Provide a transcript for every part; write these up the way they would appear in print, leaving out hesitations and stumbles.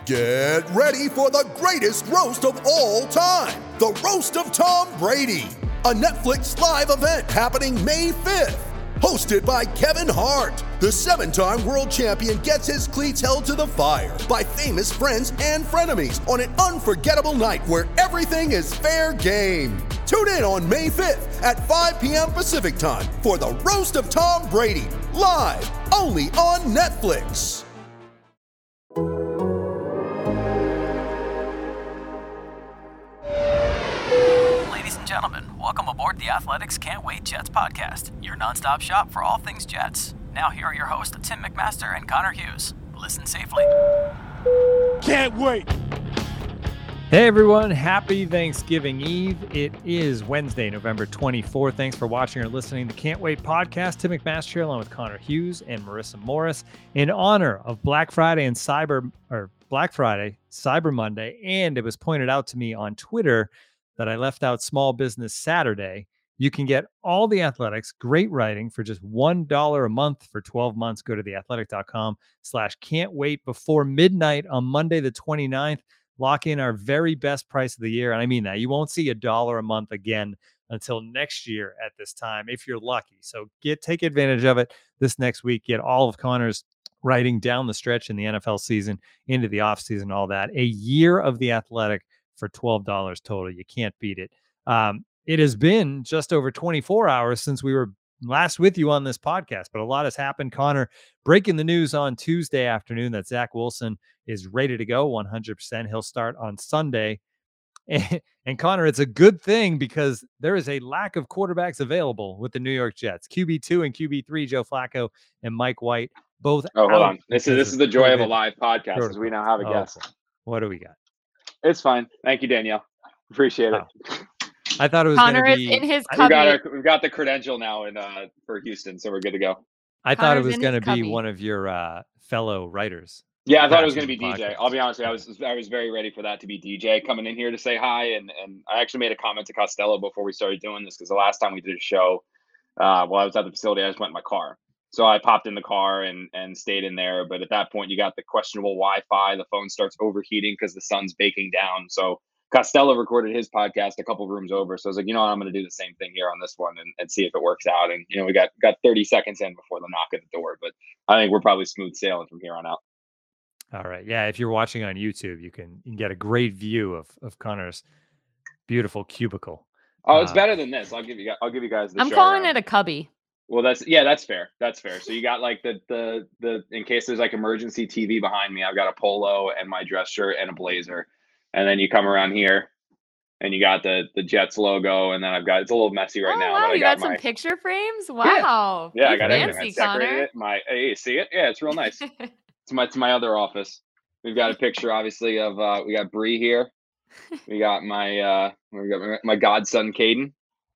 Get ready for the greatest roast of all time, the Roast of Tom Brady, a Netflix live event happening May 5th. Hosted by Kevin Hart, the 7-time world champion gets his cleats held to the fire by famous friends and frenemies on an unforgettable night where everything is fair game. Tune in on May 5th at 5 p.m. Pacific time for the Roast of Tom Brady, live only on Netflix. Ladies and gentlemen, welcome aboard the Athletics Can't Wait Jets podcast, your nonstop shop for all things Jets. Now here are your hosts, Tim McMaster and Connor Hughes. Listen safely. Can't wait. Hey everyone, happy Thanksgiving Eve. It is Wednesday, November 24th. Thanks for watching or listening to Can't Wait podcast. Tim McMaster here along with Connor Hughes and Marissa Morris in honor of Black Friday, Cyber Monday. And it was pointed out to me on Twitter that I left out Small Business Saturday. You can get all the Athletics, great writing for just $1 a month for 12 months. Go to theathletic.com/can't wait before midnight on Monday, the 29th. Lock in our very best price of the year. And I mean that. You won't see $1 a month again until next year at this time, if you're lucky. So take advantage of it this next week. Get all of Connor's writing down the stretch in the NFL season, into the offseason, all that. A year of The Athletic for $12 total. You can't beat it. It has been just over 24 hours since we were last with you on this podcast, but a lot has happened. Connor breaking the news on Tuesday afternoon that Zach Wilson is ready to go 100%. He'll start on Sunday. And Connor, it's a good thing because there is a lack of quarterbacks available with the New York Jets. QB2 and QB3, Joe Flacco and Mike White, both. Oh, hold on. This is the joy of a live podcast, because we now have a guest. What do we got? It's fine. Thank you, Danielle. Appreciate it. I thought it was Connor going to is be in his cubby. We've got the credential now for Houston, so we're good to go. I thought it Connor's was in going to his be cubby. one of your fellow writers. Yeah, I thought it was going to be Podcast. DJ. I'll be honest with you, I was very ready for that to be DJ coming in here to say hi, and I actually made a comment to Costello before we started doing this, because the last time we did a show, while I was at the facility, I just went in my car. So I popped in the car and stayed in there. But at that point, you got the questionable Wi-Fi. The phone starts overheating because the sun's baking down. So Costello recorded his podcast a couple rooms over. So I was like, you know what, I'm going to do the same thing here on this one and see if it works out. And, we got 30 seconds in before the knock at the door. But I think we're probably smooth sailing from here on out. All right. Yeah. If you're watching on YouTube, you can get a great view of Connor's beautiful cubicle. Oh, it's better than this. I'll give you guys the I'm show calling around. it a cubby. Well, that's fair. That's fair. So you got like the in case there's like emergency TV behind me, I've got a polo and my dress shirt and a blazer. And then you come around here and you got the Jets logo, and then it's a little messy right now. Wow, but you got some picture frames? Wow. Yeah, I You're got fancy, everything. I decorated Connor. it. Hey, see it? Yeah, it's real nice. It's my other office. We've got a picture, obviously, of we got Bree here. We got my godson Caden.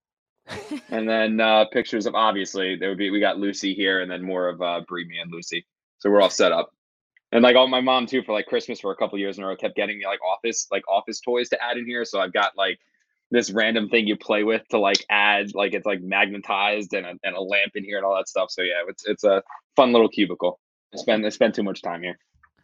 And then pictures of, obviously, we got Lucy here, and then more of Bree, me, and Lucy. So we're all set up. And like all my mom too, for like Christmas for a couple years in a row, kept getting me like office toys to add in here. So I've got like this random thing you play with to like add, like it's like magnetized and a lamp in here and all that stuff. So yeah, it's a fun little cubicle. I spend too much time here.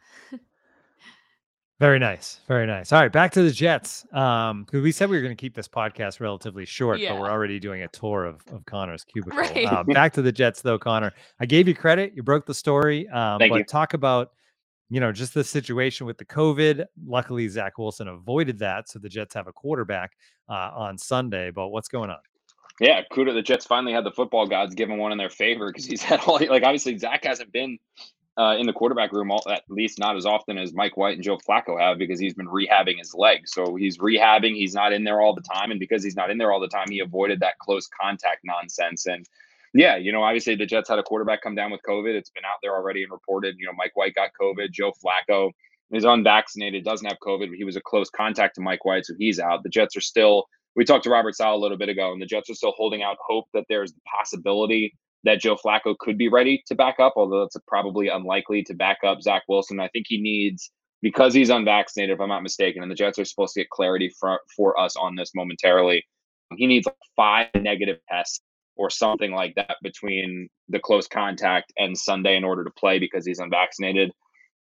Very nice. Very nice. All right. Back to the Jets. Because we said we were going to keep this podcast relatively short, but we're already doing a tour of Connor's cubicle. Right. Back to the Jets, though, Connor. I gave you credit. You broke the story. Thank you. Talk about, just the situation with the COVID. Luckily, Zach Wilson avoided that. So the Jets have a quarterback on Sunday. But what's going on? Yeah, kudos. The Jets finally had the football gods give him one in their favor, because he's had obviously Zach hasn't been in the quarterback room, at least not as often as Mike White and Joe Flacco have, because he's been rehabbing his leg. So he's rehabbing. He's not in there all the time. And because he's not in there all the time, he avoided that close contact nonsense. And yeah, obviously the Jets had a quarterback come down with COVID. It's been out there already and reported. Mike White got COVID. Joe Flacco is unvaccinated, doesn't have COVID, but he was a close contact to Mike White, so he's out. The Jets are still, we talked to Robert Saleh a little bit ago, and the Jets are still holding out hope that there's the possibility that Joe Flacco could be ready to back up, although it's probably unlikely to back up Zach Wilson. I think he needs, because he's unvaccinated, if I'm not mistaken, and the Jets are supposed to get clarity for us on this momentarily, he needs 5 negative tests or something like that between the close contact and Sunday in order to play, because he's unvaccinated.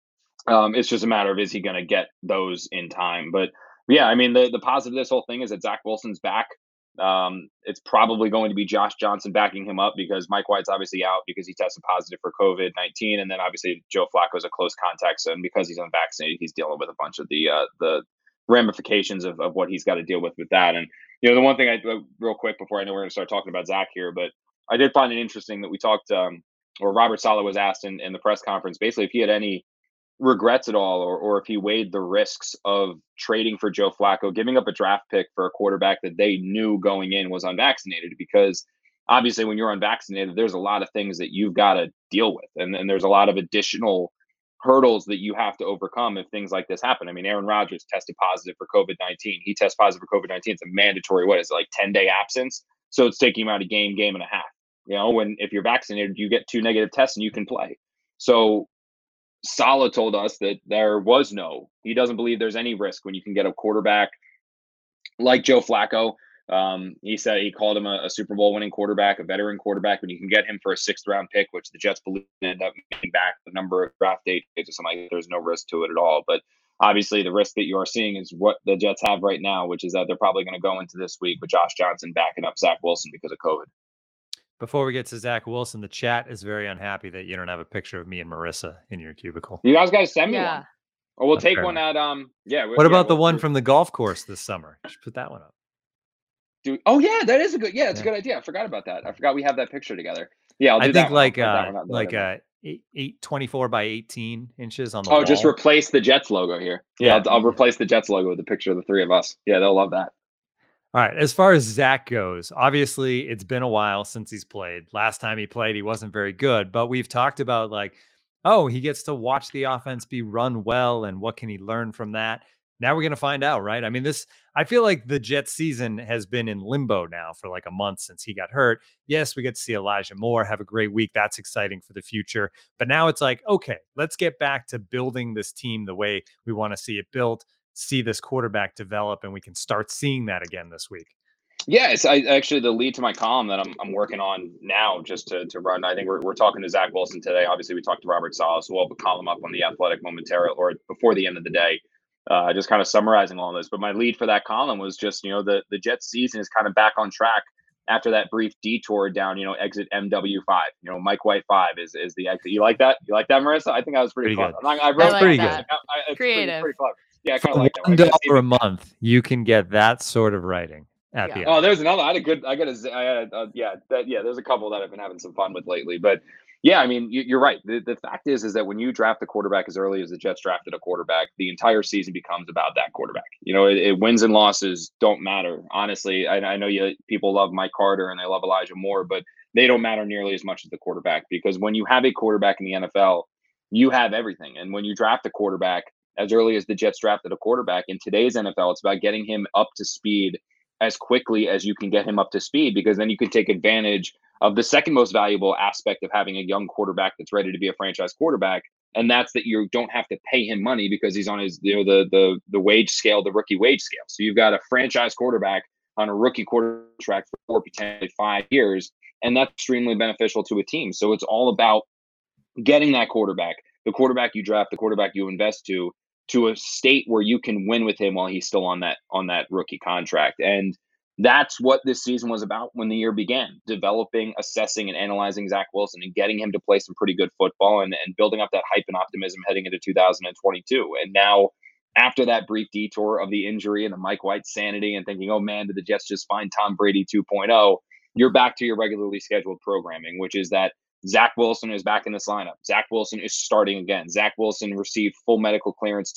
It's just a matter of, is he going to get those in time? But yeah, I mean, the positive of this whole thing is that Zach Wilson's back. It's probably going to be Josh Johnson backing him up because Mike White's obviously out because he tested positive for COVID-19, and then obviously Joe Flacco is a close contact, so, and because he's unvaccinated, he's dealing with a bunch of the ramifications of what he's got to deal with that. And the one thing real quick before I know we're going to start talking about Zach here, but I did find it interesting that we talked, or Robert Saleh was asked in the press conference, basically if he had any regrets at all, or if he weighed the risks of trading for Joe Flacco, giving up a draft pick for a quarterback that they knew going in was unvaccinated, because obviously when you're unvaccinated, there's a lot of things that you've got to deal with. And there's a lot of additional hurdles that you have to overcome if things like this happen. I mean, Aaron Rodgers tested positive for COVID-19. He tests positive for COVID-19. It's a mandatory, what is it, like 10-day absence? So it's taking him out a game and a half. If you're vaccinated, you get 2 negative tests and you can play. So Saleh told us that he doesn't believe there's any risk when you can get a quarterback like Joe Flacco. He said he called him a Super Bowl winning quarterback, a veteran quarterback, when you can get him for a 6th round pick, which the Jets believe end up making back the number of draft dates or something like that. There's no risk to it at all. But obviously the risk that you are seeing is what the Jets have right now, which is that they're probably going to go into this week with Josh Johnson backing up Zach Wilson because of COVID. Before we get to Zach Wilson, the chat is very unhappy that you don't have a picture of me and Marissa in your cubicle. You guys got to send me Yeah. one. Or we'll That's take fair one enough. at What about the one from the golf course this summer? Just put that one up. Oh yeah, that is a good. Yeah, it's Yeah. a good idea. I forgot about that. I forgot we have that picture together. Yeah, I'll do I that think one. like I'll print that one out. 24 by 18 inches on the wall. Oh, just replace the Jets logo here. Yeah, Yeah. I'll replace the Jets logo with a picture of the 3 of us. Yeah, they'll love that. All right. As far as Zach goes, obviously it's been a while since he's played. Last time he played, he wasn't very good, but we've talked about he gets to watch the offense be run well, and what can he learn from that? Now we're going to find out, right? I mean, I feel like the Jets season has been in limbo now for like a month since he got hurt. Yes, we get to see Elijah Moore have a great week. That's exciting for the future. But now it's like, okay, let's get back to building this team the way we want to see it built, see this quarterback develop, and we can start seeing that again this week. Yeah, it's actually the lead to my column that I'm working on now, just to run. I think we're talking to Zach Wilson today. Obviously, we talked to Robert Saleh, so we'll have a column up on The Athletic momentarily, or before the end of the day, just kind of summarizing all this. But my lead for that column was just, the Jets season is kind of back on track after that brief detour down, exit MW5. Mike White 5 is the exit. You like that? You like that, Marissa? I think that was pretty clever. I wrote like pretty that. It's Creative. pretty clever. Yeah, I kind of like that. $1 a month, you can get that sort of writing at the end. Oh, there's another. There's a couple that I've been having some fun with lately. But yeah, I mean, you're right. The fact is that when you draft a quarterback as early as the Jets drafted a quarterback, the entire season becomes about that quarterback. Wins and losses don't matter. Honestly, I know people love Mike Carter and they love Elijah Moore, but they don't matter nearly as much as the quarterback, because when you have a quarterback in the NFL, you have everything. And when you draft a quarterback as early as the Jets drafted a quarterback in today's NFL, it's about getting him up to speed as quickly as you can get him up to speed, because then you can take advantage of the second most valuable aspect of having a young quarterback that's ready to be a franchise quarterback. And that's that you don't have to pay him money because he's on his, the wage scale, the rookie wage scale. So you've got a franchise quarterback on a rookie contract for 4, potentially 5 years. And that's extremely beneficial to a team. So it's all about getting that quarterback, the quarterback you draft, the quarterback you invest to a state where you can win with him while he's still on that rookie contract. And that's what this season was about when the year began: developing, assessing, and analyzing Zach Wilson and getting him to play some pretty good football and building up that hype and optimism heading into 2022. And now, after that brief detour of the injury and the Mike White sanity and thinking, oh man, did the Jets just find Tom Brady 2.0? You're back to your regularly scheduled programming, which is that Zach Wilson is back in this lineup. Zach Wilson is starting again. Zach Wilson received full medical clearance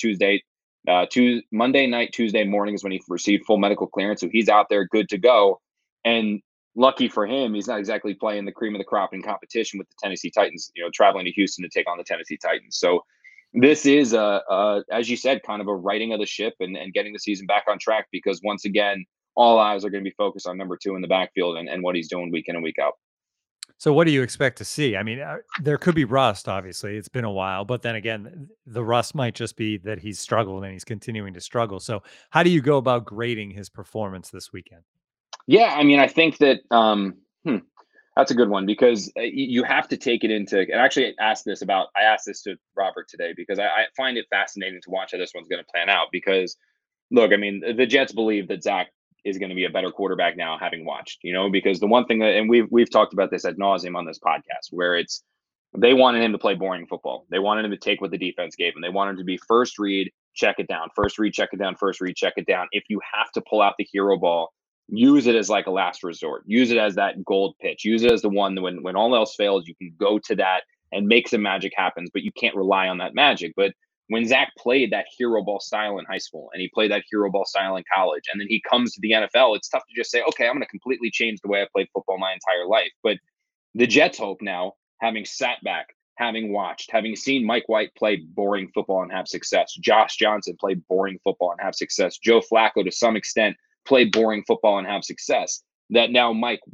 Monday night, Tuesday morning is when he received full medical clearance. So he's out there good to go. And lucky for him, he's not exactly playing the cream of the crop in competition with the Tennessee Titans, traveling to Houston to take on the Tennessee Titans. So this is, as you said, kind of a righting of the ship and getting the season back on track, because once again, all eyes are going to be focused on number 2 in the backfield and what he's doing week in and week out. So what do you expect to see? I mean, there could be rust, obviously. It's been a while, but then again, the rust might just be that he's struggled and he's continuing to struggle. So how do you go about grading his performance this weekend? Yeah, I mean, I think that That's a good one because you have to take it into, and actually I asked this to Robert today because I find it fascinating to watch how this one's going to plan out because look, I mean, the Jets believe that Zach is going to be a better quarterback now having watched, because the one thing that, and we've talked about this ad nauseum on this podcast where it's, they wanted him to play boring football. They wanted him to take what the defense gave him. They wanted him to be first read, check it down, first read, check it down, first read, check it down. If you have to pull out the hero ball, use it as like a last resort. Use it as that gold pitch. Use it as the one when all else fails, you can go to that and make some magic happen, but you can't rely on that magic. But when Zach played that hero ball style in high school and he played that hero ball style in college, and then he comes to the NFL, it's tough to just say, okay, I'm going to completely change the way I played football my entire life. But the Jets hope now, having sat back, having watched, having seen Mike White play boring football and have success, Josh Johnson play boring football and have success, Joe Flacco to some extent play boring football and have success, that now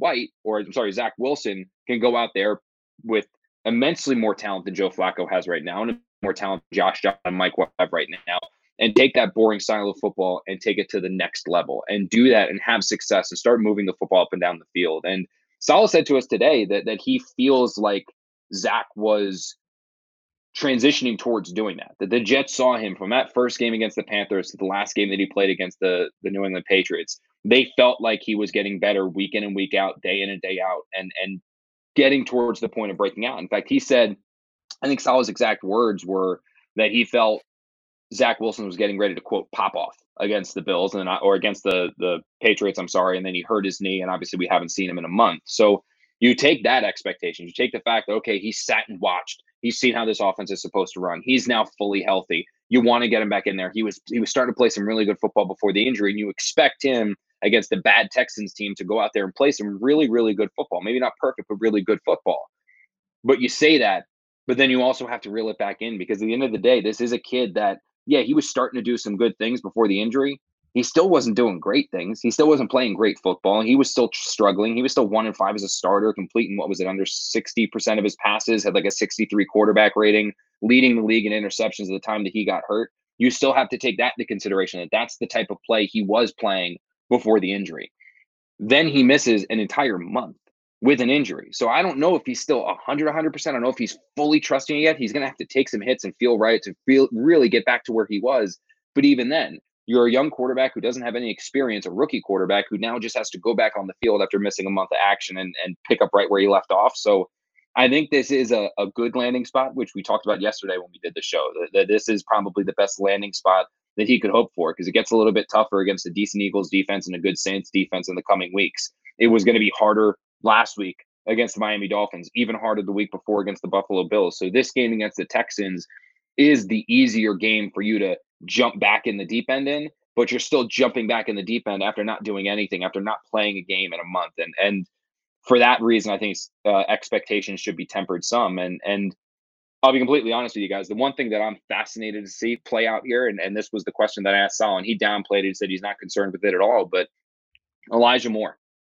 Zach Wilson can go out there with immensely more talent than Joe Flacco has right now and more talent than Josh Johnson and Mike White have right now, and take that boring style of football and take it to the next level and do that and have success and start moving the football up and down the field. And Saleh said to us today that he feels like Zach was transitioning towards doing that the Jets saw him from that first game against the Panthers to the last game that he played against the New England Patriots. They felt like he was getting better week in and week out, day in and day out, and getting towards the point of breaking out. In fact, he said, I think Saleh's exact words were that he felt Zach Wilson was getting ready to, quote, pop off against the Bills or against the Patriots, and then he hurt his knee, and obviously we haven't seen him in a month. So you take that expectation, you take the fact that, okay, he sat and watched, he's seen how this offense is supposed to run, he's now fully healthy, you want to get him back in there. He was starting to play some really good football before the injury, and you expect him against the bad Texans team to go out there and play some really, really good football. Maybe not perfect, but really good football. But you say that, but then you also have to reel it back in because at the end of the day, this is a kid that, yeah, he was starting to do some good things before the injury. He still wasn't doing great things. He still wasn't playing great football. He was still struggling. He was still 1-5 as a starter, completing, under 60% of his passes, had like a 63 quarterback rating, leading the league in interceptions at the time that he got hurt. You still have to take that into consideration, that that's the type of play he was playing before the injury. Then he misses an entire month with an injury. So I don't know if he's still 100%. I don't know if he's fully trusting it yet. He's going to have to take some hits and feel right to really get back to where he was. But even then, you're a young quarterback who doesn't have any experience, a rookie quarterback who now just has to go back on the field after missing a month of action and pick up right where he left off. So I think this is a good landing spot, which we talked about yesterday when we did the show, that this is probably the best landing spot that he could hope for, because it gets a little bit tougher against a decent Eagles defense and a good Saints defense in the coming weeks. It was going to be harder last week against the Miami Dolphins, even harder the week before against the Buffalo Bills. So this game against the Texans is the easier game for you to jump back in the deep end in, but you're still jumping back in the deep end after not doing anything, after not playing a game in a month. And for that reason, I think expectations should be tempered some. And I'll be completely honest with you guys. The one thing that I'm fascinated to see play out here, and this was the question that I asked Saleh, and he downplayed it. He said he's not concerned with it at all. But Elijah Moore,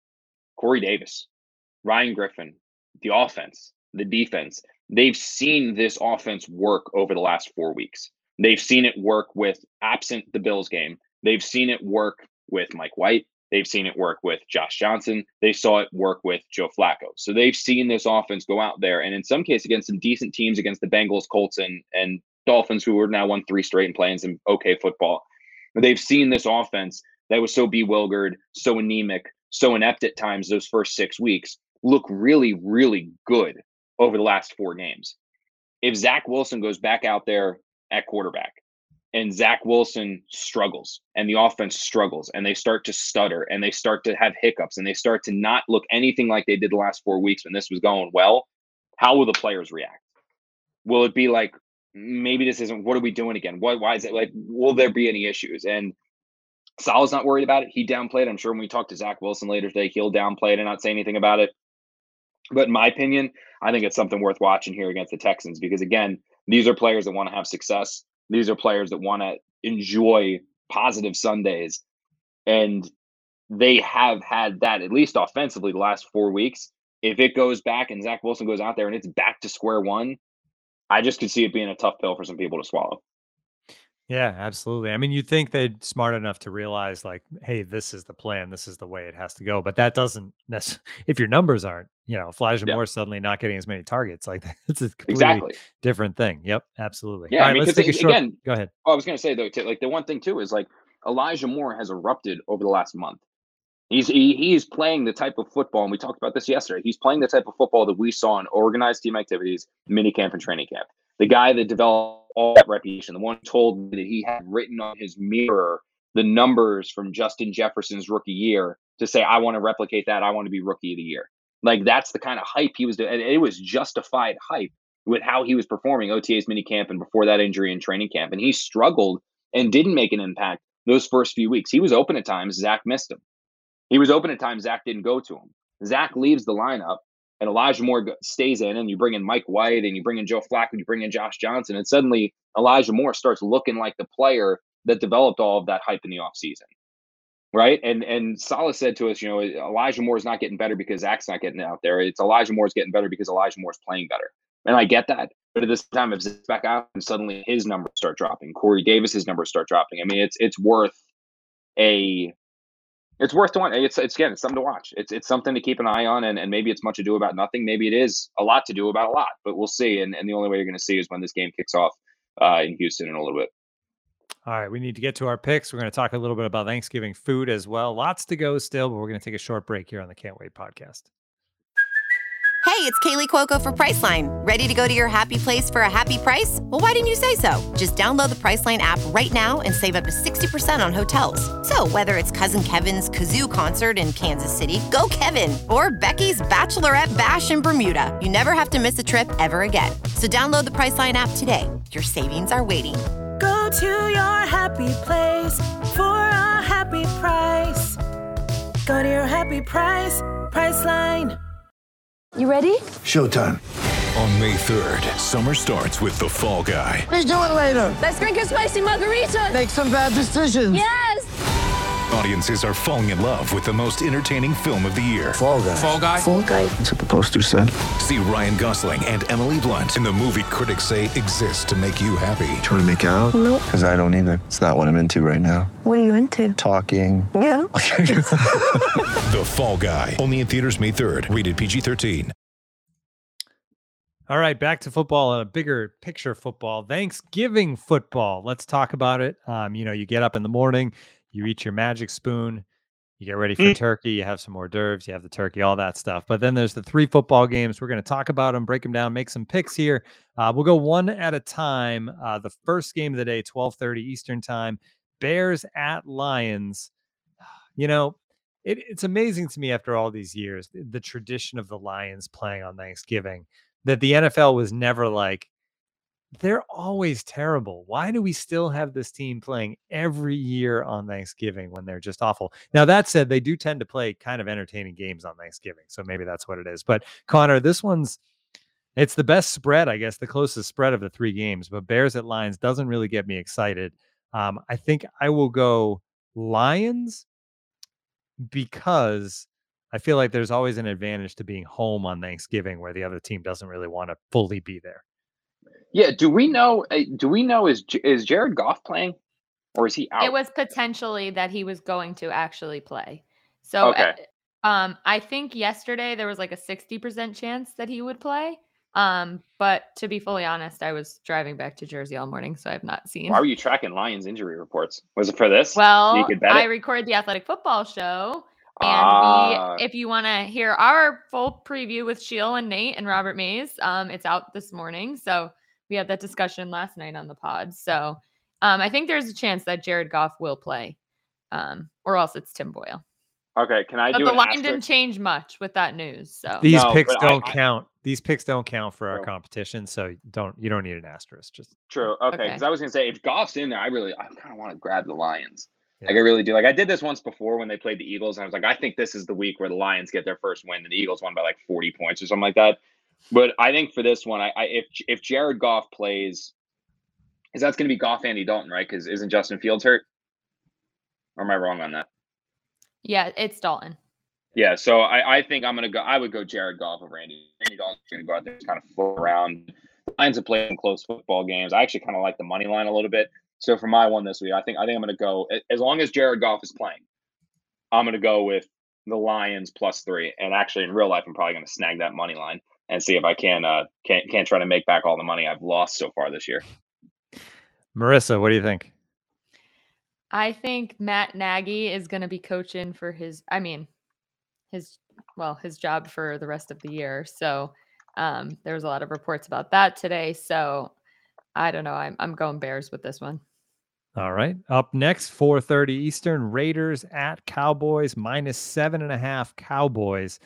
Corey Davis, Ryan Griffin, the offense, the defense, they've seen this offense work over the last 4 weeks. They've seen it work with absent the Bills game. They've seen it work with Mike White. They've seen it work with Josh Johnson. They saw it work with Joe Flacco. So they've seen this offense go out there, and in some cases against some decent teams, against the Bengals, Colts, and Dolphins, who are now won 3 straight and playing some okay football. They've seen this offense that was so bewildered, so anemic, so inept at times those first 6 weeks look really, really good over the last 4 games. If Zach Wilson goes back out there at quarterback and Zach Wilson struggles and the offense struggles and they start to stutter and they start to have hiccups and they start to not look anything like they did the last 4 weeks when this was going well, how will the players react? Will it be like, maybe this isn't, what are we doing again? Why is it like, will there be any issues? And Saleh's not worried about it. He downplayed it. I'm sure when we talk to Zach Wilson later today, he'll downplay it and not say anything about it. But in my opinion, I think it's something worth watching here against the Texans because, again, these are players that want to have success. These are players that want to enjoy positive Sundays. And they have had that, at least offensively, the last 4 weeks. If it goes back and Zach Wilson goes out there and it's back to square one, I just could see it being a tough pill for some people to swallow. Yeah, absolutely. I mean, you'd think they're smart enough to realize, like, hey, this is the plan. This is the way it has to go. But that doesn't necessarily, if your numbers aren't if Elijah Yeah. Moore suddenly not getting as many targets, like it's a completely different thing. Yep, absolutely. Yeah, All I right, mean, let's because take a short. again, Go ahead. I was going to say though, like the one thing too is like Elijah Moore has erupted over the last month. He's playing the type of football, and we talked about this yesterday. He's playing the type of football that we saw in organized team activities, minicamp and training camp. The guy that developed all that reputation, the one who told me that he had written on his mirror the numbers from Justin Jefferson's rookie year to say, I want to replicate that. I want to be rookie of the year. Like that's the kind of hype he was doing. And it was justified hype with how he was performing OTA's minicamp and before that injury in training camp. And he struggled and didn't make an impact those first few weeks. He was open at times. Zach missed him. He was open at times. Zach didn't go to him. Zach leaves the lineup, and Elijah Moore stays in, and you bring in Mike White, and you bring in Joe Flacco, and you bring in Josh Johnson, and suddenly Elijah Moore starts looking like the player that developed all of that hype in the offseason, right? And Saleh said to us, Elijah Moore is not getting better because Zach's not getting out there. It's Elijah Moore's getting better because Elijah Moore's playing better. And I get that. But at this time, if Zach's back out, and suddenly his numbers start dropping, Corey Davis's numbers start dropping. I mean, it's worth to watch. It's something to watch. It's something to keep an eye on, and maybe it's much ado about nothing. Maybe it is a lot to do about a lot, but we'll see. And the only way you're going to see is when this game kicks off in Houston in a little bit. All right, we need to get to our picks. We're going to talk a little bit about Thanksgiving food as well. Lots to go still, but we're going to take a short break here on the Can't Wait podcast. Hey, it's Kaylee Cuoco for Priceline. Ready to go to your happy place for a happy price? Well, why didn't you say so? Just download the Priceline app right now and save up to 60% on hotels. So whether it's Cousin Kevin's Kazoo Concert in Kansas City, go Kevin, or Becky's Bachelorette Bash in Bermuda, you never have to miss a trip ever again. So download the Priceline app today. Your savings are waiting. Go to your happy place for a happy price. Go to your happy price, Priceline. You ready? Showtime. On May 3rd, summer starts with The Fall Guy. Let's do it later. Let's drink a spicy margarita. Make some bad decisions. Yes! Audiences are falling in love with the most entertaining film of the year. Fall Guy. Fall Guy? Fall Guy. That's what the poster said. See Ryan Gosling and Emily Blunt in the movie critics say exists to make you happy. Trying to make it out? Nope. Because I don't either. It's not what I'm into right now. What are you into? Talking. Yeah. The Fall Guy. Only in theaters May 3rd. Rated PG-13. All right, back to football, a bigger picture football, Thanksgiving football. Let's talk about it. You get up in the morning, you eat your magic spoon, you get ready for turkey, you have some hors d'oeuvres, you have the turkey, all that stuff. But then there's the 3 football games. We're going to talk about them, break them down, make some picks here. We'll go one at a time. The first game of the day, 12:30 Eastern time, Bears at Lions. It's amazing to me after all these years, the tradition of the Lions playing on Thanksgiving, that the NFL was never like, they're always terrible. Why do we still have this team playing every year on Thanksgiving when they're just awful? Now, that said, they do tend to play kind of entertaining games on Thanksgiving. So maybe that's what it is. But Connor, it's the best spread, I guess, the closest spread of the 3 games. But Bears at Lions doesn't really get me excited. I think I will go Lions because I feel like there's always an advantage to being home on Thanksgiving where the other team doesn't really want to fully be there. Yeah. Do we know is Jared Goff playing or is he out? It was potentially that he was going to actually play. So okay. I think yesterday there was like a 60% chance that he would play. But to be fully honest, I was driving back to Jersey all morning, so I've not seen. Why were you tracking Lions injury reports? Was it for this? Well, so you could bet I it? record the Athletic Football Show. And if you want to hear our full preview with Sheil and Nate and Robert Mays, it's out this morning. So we had that discussion last night on the pod. So I think there's a chance that Jared Goff will play, or else it's Tim Boyle. Okay, can I do the an line asterisk? didn't change much with that news. So These No, picks but don't I- count. These picks don't count for our True. competition, so you don't need an asterisk. Just True. Okay, Okay. because I was gonna say if Goff's in there, I kind of want to grab the Lions. Yeah. Like I really do. Like I did this once before when they played the Eagles, and I was like, I think this is the week where the Lions get their first win, and the Eagles won by like 40 points or something like that. But I think for this one, if Jared Goff plays, is that's going to be Goff, Andy Dalton, right? Because isn't Justin Fields hurt? Or am I wrong on that? yeah, it's Dalton. Yeah, so I think I'm gonna go. I would go Jared Goff over Andy. Andy Dalton's gonna go out there and kind of float around. The Lions have played some close football games. I actually kind of like the money line a little bit. So for my one this week, I think I'm gonna go as long as Jared Goff is playing. I'm gonna go with the Lions +3. And actually, in real life, I'm probably going to snag that money line and see if I can try to make back all the money I've lost so far this year. Marissa, what do you think? I think Matt Nagy is going to be coaching for his job for the rest of the year. So there was a lot of reports about that today. So I don't know. I'm going Bears with this one. All right. Up next, 4:30 Eastern, Raiders at Cowboys, -7.5 Cowboys.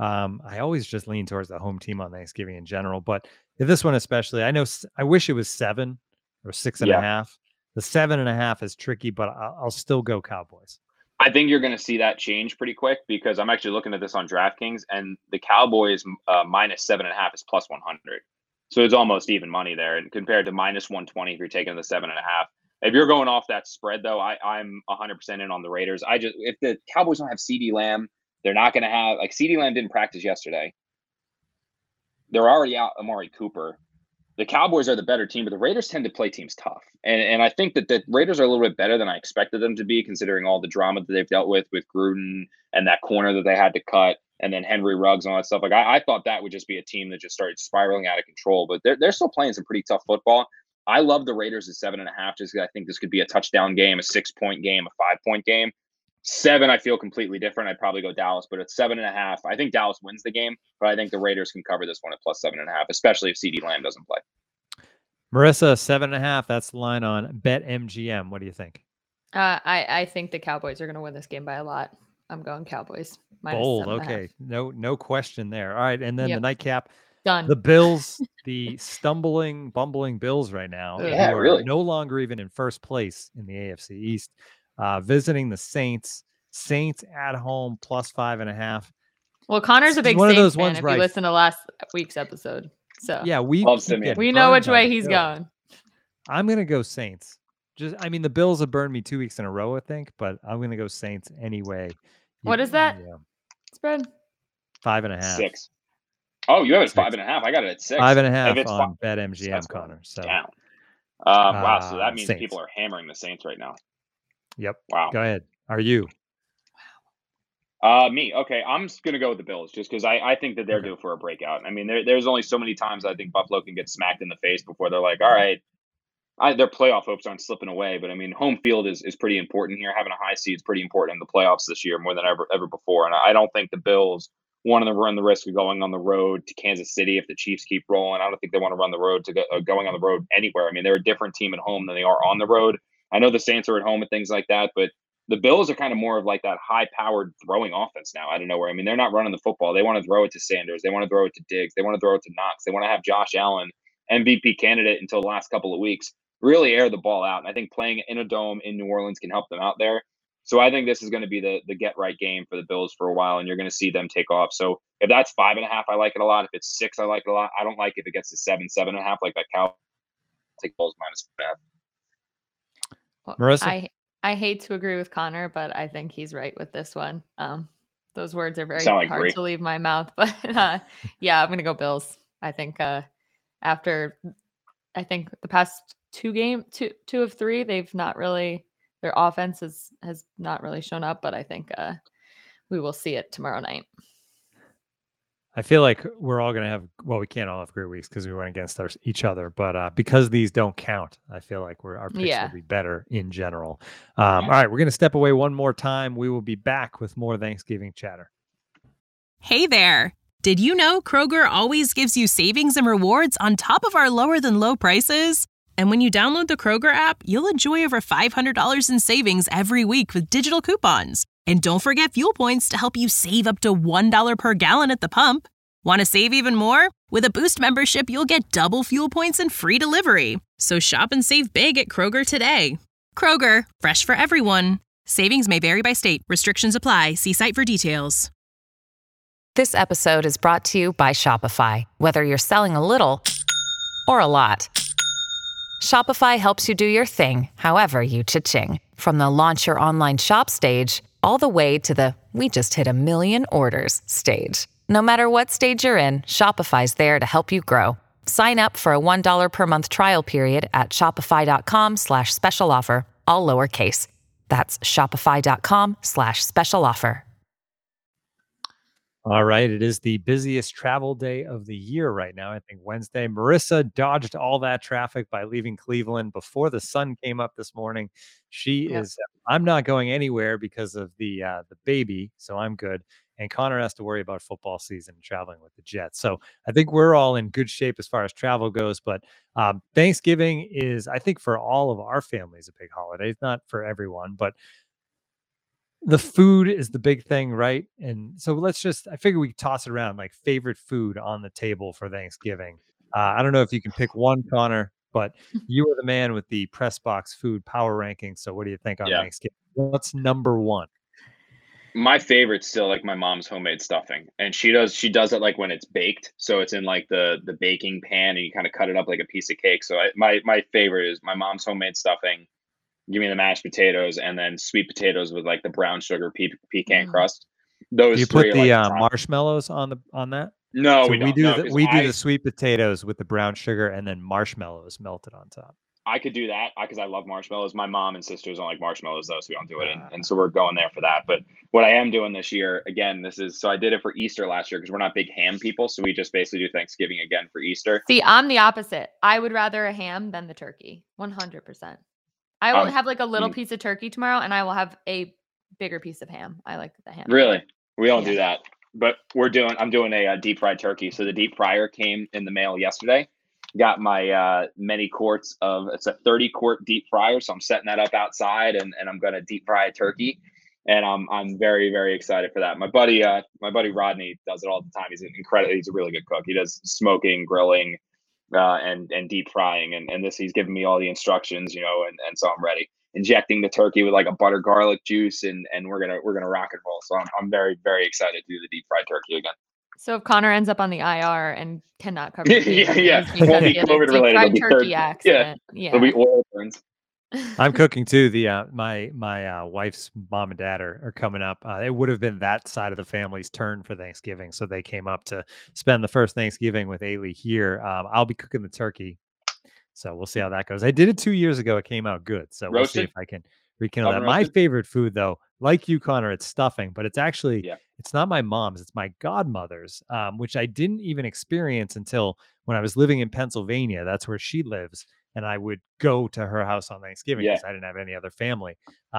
I always just lean towards the home team on Thanksgiving in general, but this one especially, I wish it was 7 or 6.5. The 7.5 is tricky, but I'll still go Cowboys. I think you're going to see that change pretty quick because I'm actually looking at this on DraftKings, and the Cowboys -7.5 is +100. So it's almost even money there, and compared to -120 if you're taking the 7.5. If you're going off that spread, though, I'm 100% in on the Raiders. If the Cowboys don't have CeeDee Lamb, they're not going to have CeeDee Lamb didn't practice yesterday. They're already out Amari Cooper. The Cowboys are the better team, but the Raiders tend to play teams tough. And I think that the Raiders are a little bit better than I expected them to be, considering all the drama that they've dealt with Gruden and that corner that they had to cut, and then Henry Ruggs and all that stuff. I thought that would just be a team that just started spiraling out of control, but they're still playing some pretty tough football. I love the Raiders at 7.5 just because I think this could be a touchdown game, a 6-point game, a 5-point game. 7, I feel completely different. I'd probably go Dallas, but at 7.5, I think Dallas wins the game, but I think the Raiders can cover this one at +7.5, especially if CeeDee Lamb doesn't play. Marissa, 7.5. That's the line on BetMGM. What do you think? I think the Cowboys are going to win this game by a lot. I'm going Cowboys. Bold. Okay. No question there. All right. And then the nightcap. Done. The Bills, the bumbling Bills right now. Yeah, really. No longer even in first place in the AFC East. Visiting the Saints. Saints at home +5.5. Well, Connor's a big Saints fan if you listen to last week's episode. So yeah, we know which way he's going. I'm going to go Saints. The Bills have burned me 2 weeks in a row, I think, but I'm going to go Saints anyway. What is that spread? 5.5. 6. Oh, you have it 5.5. I got it at 6. 5.5 on BetMGM, Connor. So down. Wow. So that means Saints. People are hammering the Saints right now. Yep. Wow. Go ahead. Are you? Me. Okay. I'm just going to go with the Bills just because I think that they're due for a breakout. There's only so many times I think Buffalo can get smacked in the face before they're like, all right, their playoff hopes aren't slipping away. But home field is pretty important here. Having a high seed is pretty important in the playoffs this year more than ever before. And I don't think the Bills want to run the risk of going on the road to Kansas City if the Chiefs keep rolling. I don't think they want to run the road to going on the road anywhere. They're a different team at home than they are on the road. I know the Saints are at home and things like that, but the Bills are kind of more of like that high-powered throwing offense now out of nowhere. They're not running the football. They want to throw it to Sanders. They want to throw it to Diggs. They want to throw it to Knox. They want to have Josh Allen, MVP candidate until the last couple of weeks, really air the ball out. And I think playing in a dome in New Orleans can help them out there. So I think this is going to be the get-right game for the Bills for a while, and you're going to see them take off. So if that's 5.5, I like it a lot. If it's 6, I like it a lot. I don't like if it gets to 7, 7.5 like that Cowboys. Take Bills -5. Marissa? I hate to agree with Connor, but I think he's right with this one. Those words are very hard to leave my mouth, but yeah, I'm going to go Bills. I think after the past 2 of 3, they've not really, their offense has not really shown up, but I think we will see it tomorrow night. I feel like we're all going to have, we can't all have great weeks because we went against each other, but because these don't count, I feel like our picks will be better in general. All right, we're going to step away one more time. We will be back with more Thanksgiving chatter. Hey there. Did you know Kroger always gives you savings and rewards on top of our lower than low prices? And when you download the Kroger app, you'll enjoy over $500 in savings every week with digital coupons. And don't forget fuel points to help you save up to $1 per gallon at the pump. Want to save even more? With a Boost membership, you'll get double fuel points and free delivery. So shop and save big at Kroger today. Kroger, fresh for everyone. Savings may vary by state. Restrictions apply. See site for details. This episode is brought to you by Shopify. Whether you're selling a little or a lot, Shopify helps you do your thing, however you cha-ching. From the launch your online shop stage, all the way to the we just hit 1 million orders stage. No matter what stage you're in, Shopify's there to help you grow. Sign up for a $1 per month trial period at shopify.com/special offer, all lowercase. That's shopify.com/special offer. All right. It is the busiest travel day of the year right now. I think Wednesday. Marissa dodged all that traffic by leaving Cleveland before the sun came up this morning. She is, I'm not going anywhere because of the baby, so I'm good. And Connor has to worry about football season and traveling with the Jets. So I think we're all in good shape as far as travel goes. But Thanksgiving is, I think, for all of our families, a big holiday. It's not for everyone, but the food is the big thing, right? And so I figure we toss it around, like favorite food on the table for Thanksgiving. I don't know if you can pick one, Connor, but you are the man with the press box food power ranking. So what do you think on Thanksgiving? What's number one? My favorite's still like my mom's homemade stuffing, and she does it like when it's baked, so it's in like the baking pan, and you kind of cut it up like a piece of cake. So my favorite is my mom's homemade stuffing. Give me the mashed potatoes, and then sweet potatoes with like the brown sugar pecan crust. Those do you put the marshmallows on that? No, so we don't. We do the sweet potatoes with the brown sugar and then marshmallows melted on top. I could do that because I love marshmallows. My mom and sisters don't like marshmallows though, so we don't do it. And so we're going there for that. But what I am doing this year, again, I did it for Easter last year because we're not big ham people. So we just basically do Thanksgiving again for Easter. See, I'm the opposite. I would rather a ham than the turkey. 100%. I will have like a little piece of turkey tomorrow, and I will have a bigger piece of ham. I like the ham. Really? We don't do that. But I'm doing a deep fried turkey. So the deep fryer came in the mail yesterday. Got my many quarts it's a 30-quart deep fryer. So I'm setting that up outside, and I'm going to deep fry a turkey. And I'm very, very excited for that. My buddy Rodney does it all the time. He's a really good cook. He does smoking, grilling, and deep frying. And he's giving me all the instructions, and so I'm ready. Injecting the turkey with like a butter garlic juice, and we're gonna rock and roll. So I'm very, very excited to do the deep fried turkey again. So if Connor ends up on the IR and cannot cover won't be COVID related. It'll be turkey accident. Yeah, it'll be oil burns. I'm cooking too. My wife's mom and dad are coming up. It would have been that side of the family's turn for Thanksgiving, so they came up to spend the first Thanksgiving with Ailey here. I'll be cooking the turkey, so we'll see how that goes. I did it 2 years ago. It came out good, so we'll see if I can rekindle that. My favorite food, though, like you, Connor, it's stuffing, but it's actually it's not my mom's. It's my godmother's, which I didn't even experience until when I was living in Pennsylvania. That's where she lives. And I would go to her house on Thanksgiving because I didn't have any other family.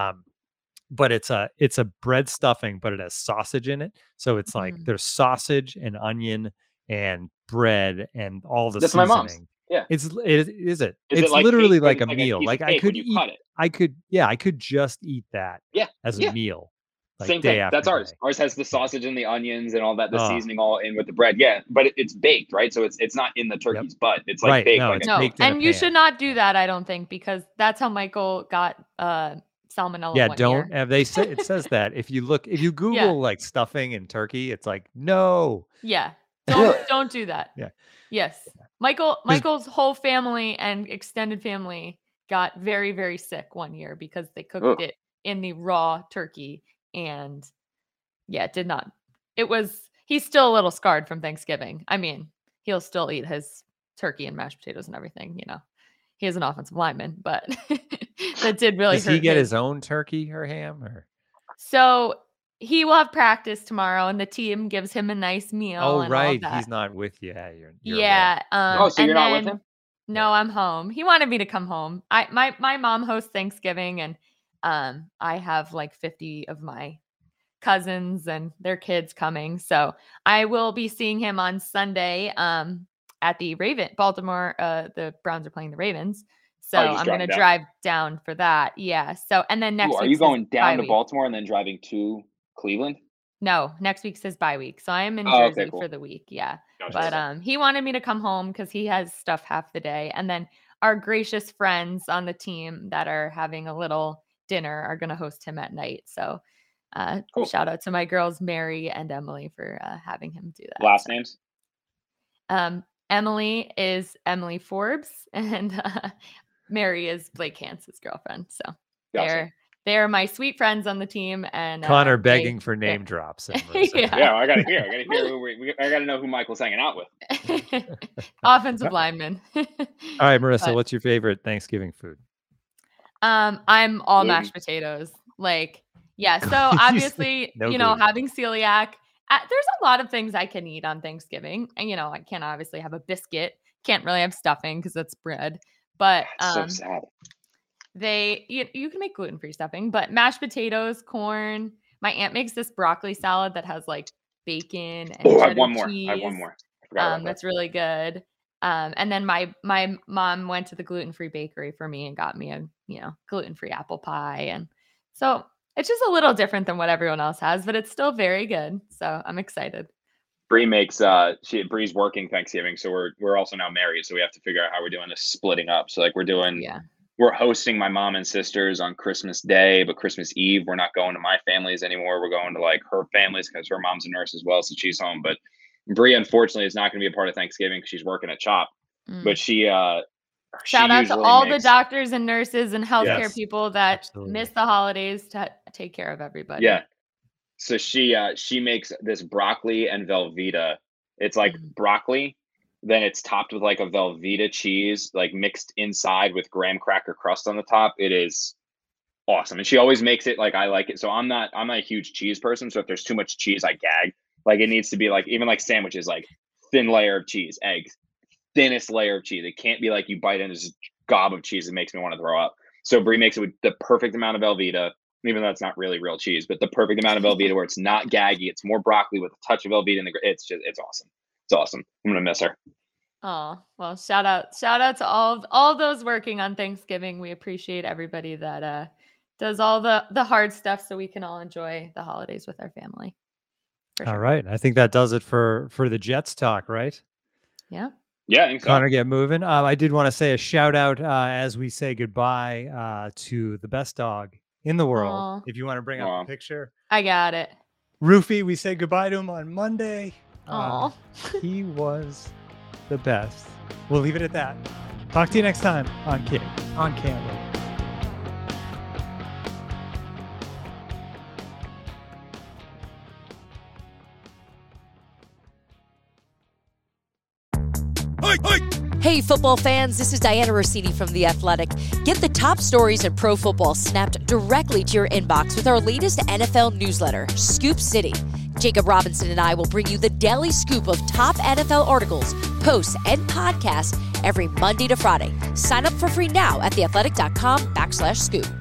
But it's a bread stuffing, but it has sausage in it. So it's like there's sausage and onion and bread and all the seasoning. My mom's. Yeah. It's like literally cake, like a meal. Like I could eat. I could just eat that as a meal. Like same thing. That's ours. Ours has the sausage and the onions and all that, the seasoning all in with the bread. Yeah, but it's baked, right? So it's not in the turkey's butt. It's like baked. Baked and you should not do that, I don't think, because that's how Michael got salmonella. Yeah, don't. They say it says that if you Google like stuffing and turkey, it's like no. Yeah, don't do that. Yeah. Yes, Michael's whole family and extended family got very, very sick one year because they cooked it in the raw turkey. And he's still a little scarred from Thanksgiving. I mean, he'll still eat his turkey and mashed potatoes and everything, he is an offensive lineman, but that did really hurt. Does he get his own turkey or ham So he will have practice tomorrow and the team gives him a nice meal. Oh, and right. All that. He's not with you. You're so you're not with him? No, I'm home. He wanted me to come home. My mom hosts Thanksgiving, and I have like 50 of my cousins and their kids coming. So I will be seeing him on Sunday at the Baltimore. The Browns are playing the Ravens. So I'm going to drive down for that. Yeah. So, and then next week. Are you going down to Baltimore and then driving to Cleveland? No, next week says bye week. So I am in Jersey for the week. Yeah. Gotcha. But he wanted me to come home because he has stuff half the day. And then our gracious friends on the team that are having a little dinner are going to host him at night. So shout out to my girls, Mary and Emily, for having him do that. Last names? Emily is Emily Forbes, and Mary is Blake Hance's girlfriend. So they're my sweet friends on the team. And Connor begging for name drops. Yeah, I gotta hear. I gotta know who Michael's hanging out with. Offensive lineman. All right, Marissa, what's your favorite Thanksgiving food? I'm all mashed potatoes. So obviously, having celiac, there's a lot of things I can eat on Thanksgiving. And, I can't obviously have a biscuit. Can't really have stuffing because that's bread. But so sad. You can make gluten-free stuffing, but mashed potatoes, corn. My aunt makes this broccoli salad that has like bacon and cheddar I have one more. cheese. I have one more. I forgot about That's really good. And then my mom went to the gluten-free bakery for me and got me a gluten-free apple pie, and so it's just a little different than what everyone else has, but it's still very good. So I'm excited. Bree makes Bree's working Thanksgiving, so we're also now married, so we have to figure out how we're doing this splitting up. So like we're hosting my mom and sisters on Christmas Day, but Christmas Eve, we're not going to my families anymore. We're going to like her families because her mom's a nurse as well. So she's home. But Brie, unfortunately, is not going to be a part of Thanksgiving because she's working at CHOP. But shout out to all the doctors and nurses and healthcare people that miss the holidays to take care of everybody. Yeah. So she makes this broccoli and Velveeta. It's like broccoli. Then it's topped with like a Velveeta cheese, like mixed inside with graham cracker crust on the top. It is awesome. And she always makes it like I like it. So I'm not a huge cheese person. So if there's too much cheese, I gag. Like it needs to be like, even like sandwiches, like thin layer of cheese, eggs, thinnest layer of cheese. It can't be like you bite into this gob of cheese. It makes me want to throw up. So Brie makes it with the perfect amount of Velveeta, even though it's not really real cheese, but the perfect amount of Velveeta where it's not gaggy. It's more broccoli with a touch of Velveeta in the. It's awesome. It's awesome. I'm gonna miss her. Oh, well, shout out to all those working on Thanksgiving. We appreciate everybody that does all the hard stuff so we can all enjoy the holidays with our family. All right. I think that does it for the Jets talk, right? Yeah. Yeah, I think so. Connor, get moving. I did want to say a shout out as we say goodbye to the best dog in the world. Aww. If you want to bring up a picture. I got it. Roofy, we said goodbye to him on Monday. He was the best. We'll leave it at that. Talk to you next time on Can't Wait. Hey, football fans, this is Diana Rossini from The Athletic. Get the top stories in pro football snapped directly to your inbox with our latest NFL newsletter, Scoop City. Jacob Robinson and I will bring you the daily scoop of top NFL articles, posts, and podcasts every Monday to Friday. Sign up for free now at theathletic.com/scoop.